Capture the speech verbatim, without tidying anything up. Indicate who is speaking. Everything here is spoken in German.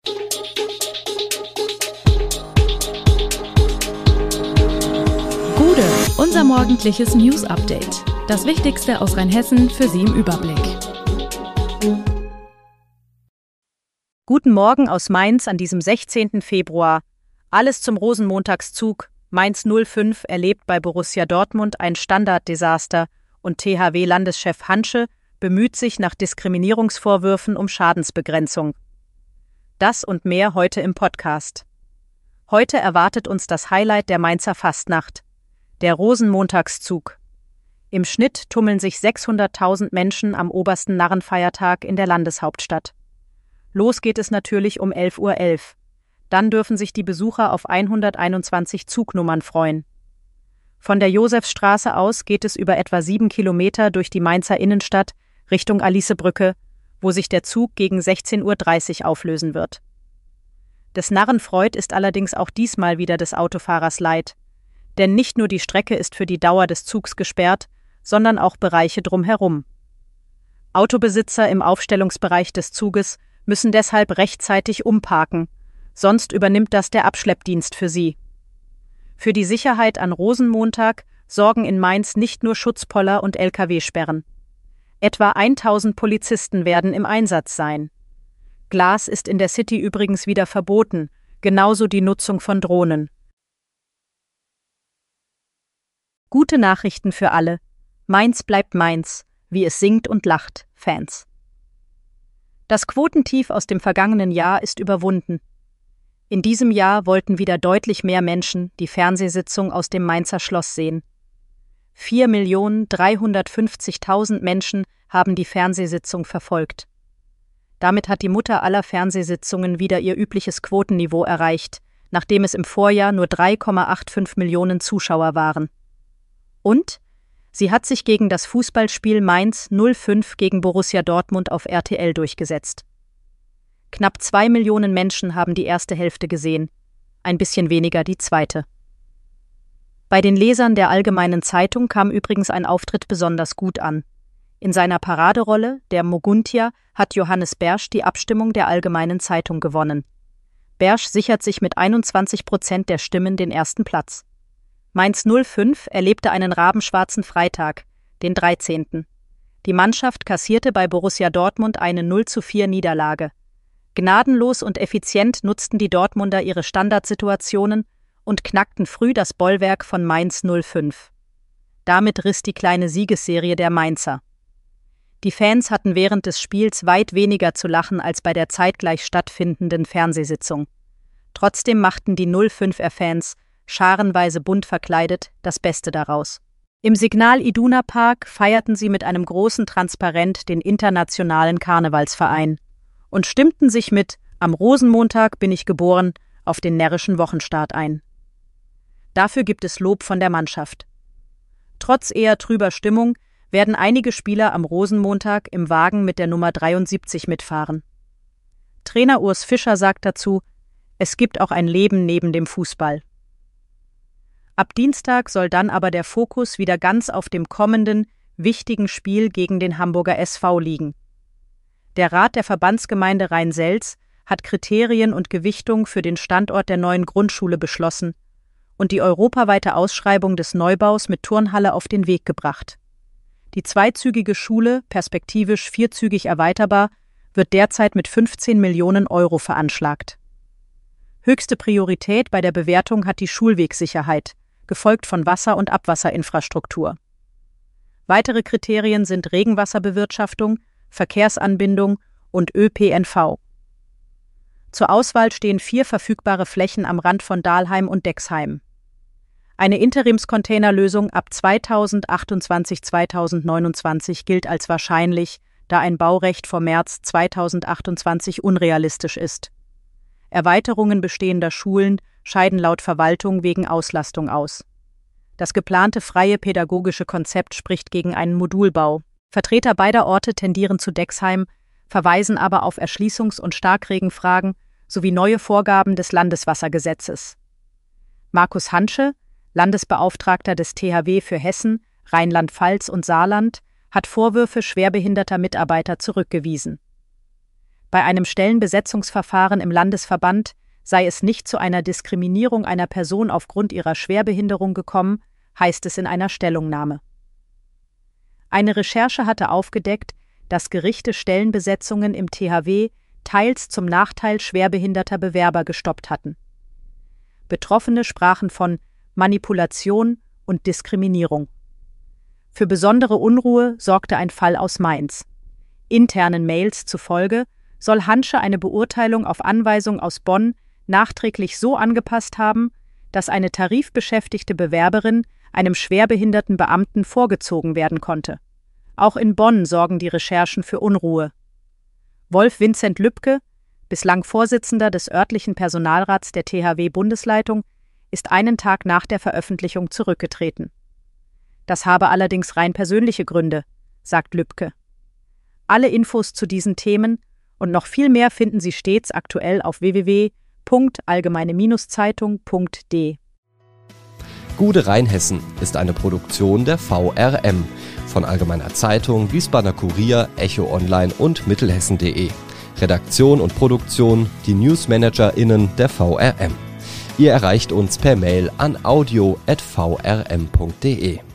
Speaker 1: Gude, unser morgendliches News-Update. Das Wichtigste aus Rheinhessen für Sie im Überblick.
Speaker 2: Guten Morgen aus Mainz an diesem sechzehnten Februar. Alles zum Rosenmontagszug. Mainz null fünf erlebt bei Borussia Dortmund ein Standarddesaster und T H W-Landeschef Hantsche bemüht sich nach Diskriminierungsvorwürfen um Schadensbegrenzung. Das und mehr heute im Podcast. Heute erwartet uns das Highlight der Mainzer Fastnacht, der Rosenmontagszug. Im Schnitt tummeln sich sechshunderttausend Menschen am obersten Narrenfeiertag in der Landeshauptstadt. Los geht es natürlich um elf Uhr elf. Dann dürfen sich die Besucher auf hunderteinundzwanzig Zugnummern freuen. Von der Josefsstraße aus geht es über etwa sieben Kilometer durch die Mainzer Innenstadt Richtung Alicebrücke, wo sich der Zug gegen sechzehn Uhr dreißig auflösen wird. Des Narren Freud ist allerdings auch diesmal wieder des Autofahrers leid, denn nicht nur die Strecke ist für die Dauer des Zugs gesperrt, sondern auch Bereiche drumherum. Autobesitzer im Aufstellungsbereich des Zuges müssen deshalb rechtzeitig umparken, sonst übernimmt das der Abschleppdienst für sie. Für die Sicherheit an Rosenmontag sorgen in Mainz nicht nur Schutzpoller und L K W-Sperren. Etwa tausend Polizisten werden im Einsatz sein. Glas ist in der City übrigens wieder verboten, genauso die Nutzung von Drohnen. Gute Nachrichten für alle. Mainz bleibt Mainz, wie es singt und lacht, Fans. Das Quotentief aus dem vergangenen Jahr ist überwunden. In diesem Jahr wollten wieder deutlich mehr Menschen die Fernsehsitzung aus dem Mainzer Schloss sehen. vier Millionen dreihundertfünfzigtausend Menschen haben die Fernsehsitzung verfolgt. Damit hat die Mutter aller Fernsehsitzungen wieder ihr übliches Quotenniveau erreicht, nachdem es im Vorjahr nur drei Komma fünfundachtzig Millionen Zuschauer waren. Und sie hat sich gegen das Fußballspiel Mainz null fünf gegen Borussia Dortmund auf R T L durchgesetzt. Knapp zwei Millionen Menschen haben die erste Hälfte gesehen, ein bisschen weniger die zweite. Bei den Lesern der Allgemeinen Zeitung kam übrigens ein Auftritt besonders gut an. In seiner Paraderolle, der Moguntia, hat Johannes Bersch die Abstimmung der Allgemeinen Zeitung gewonnen. Bersch sichert sich mit einundzwanzig Prozent der Stimmen den ersten Platz. Mainz null fünf erlebte einen rabenschwarzen Freitag, den dreizehnten Die Mannschaft kassierte bei Borussia Dortmund eine null zu vier Niederlage. Gnadenlos und effizient nutzten die Dortmunder ihre Standardsituationen und knackten früh das Bollwerk von Mainz null fünf. Damit riss die kleine Siegesserie der Mainzer. Die Fans hatten während des Spiels weit weniger zu lachen als bei der zeitgleich stattfindenden Fernsehsitzung. Trotzdem machten die null fünfer-Fans, scharenweise bunt verkleidet, das Beste daraus. Im Signal Iduna Park feierten sie mit einem großen Transparent den internationalen Karnevalsverein und stimmten sich mit »Am Rosenmontag bin ich geboren« auf den närrischen Wochenstart ein. Dafür gibt es Lob von der Mannschaft. Trotz eher trüber Stimmung werden einige Spieler am Rosenmontag im Wagen mit der Nummer dreiundsiebzig mitfahren. Trainer Urs Fischer sagt dazu, es gibt auch ein Leben neben dem Fußball. Ab Dienstag soll dann aber der Fokus wieder ganz auf dem kommenden, wichtigen Spiel gegen den Hamburger S V liegen. Der Rat der Verbandsgemeinde Rhein-Selz hat Kriterien und Gewichtung für den Standort der neuen Grundschule beschlossen und die europaweite Ausschreibung des Neubaus mit Turnhalle auf den Weg gebracht. Die zweizügige Schule, perspektivisch vierzügig erweiterbar, wird derzeit mit fünfzehn Millionen Euro veranschlagt. Höchste Priorität bei der Bewertung hat die Schulwegsicherheit, gefolgt von Wasser- und Abwasserinfrastruktur. Weitere Kriterien sind Regenwasserbewirtschaftung, Verkehrsanbindung und Ö P N V. Zur Auswahl stehen vier verfügbare Flächen am Rand von Dahlheim und Dexheim. Eine Interimscontainerlösung ab zweitausendachtundzwanzig bis zweitausendneunundzwanzig gilt als wahrscheinlich, da ein Baurecht vor März zweitausendachtundzwanzig unrealistisch ist. Erweiterungen bestehender Schulen scheiden laut Verwaltung wegen Auslastung aus. Das geplante freie pädagogische Konzept spricht gegen einen Modulbau. Vertreter beider Orte tendieren zu Dexheim, verweisen aber auf Erschließungs- und Starkregenfragen sowie neue Vorgaben des Landeswassergesetzes. Markus Hantsche, Landesbeauftragter des T H W für Hessen, Rheinland-Pfalz und Saarland, hat Vorwürfe schwerbehinderter Mitarbeiter zurückgewiesen. Bei einem Stellenbesetzungsverfahren im Landesverband sei es nicht zu einer Diskriminierung einer Person aufgrund ihrer Schwerbehinderung gekommen, heißt es in einer Stellungnahme. Eine Recherche hatte aufgedeckt, dass Gerichte Stellenbesetzungen im T H W teils zum Nachteil schwerbehinderter Bewerber gestoppt hatten. Betroffene sprachen von Manipulation und Diskriminierung. Für besondere Unruhe sorgte ein Fall aus Mainz. Internen Mails zufolge soll Hansche eine Beurteilung auf Anweisung aus Bonn nachträglich so angepasst haben, dass eine tarifbeschäftigte Bewerberin einem schwerbehinderten Beamten vorgezogen werden konnte. Auch in Bonn sorgen die Recherchen für Unruhe. Wolf Vincent Lübke, bislang Vorsitzender des örtlichen Personalrats der T H W-Bundesleitung, ist einen Tag nach der Veröffentlichung zurückgetreten. Das habe allerdings rein persönliche Gründe, sagt Lübke. Alle Infos zu diesen Themen und noch viel mehr finden Sie stets aktuell auf w w w punkt allgemeine Zeitung punkt d.
Speaker 3: Gute Rheinhessen ist eine Produktion der V R M von Allgemeiner Zeitung, Wiesbadener Kurier, Echo Online und Mittelhessen punkt de. Redaktion und Produktion die NewsmanagerInnen der V R M. Ihr erreicht uns per Mail an audio at v r m punkt de.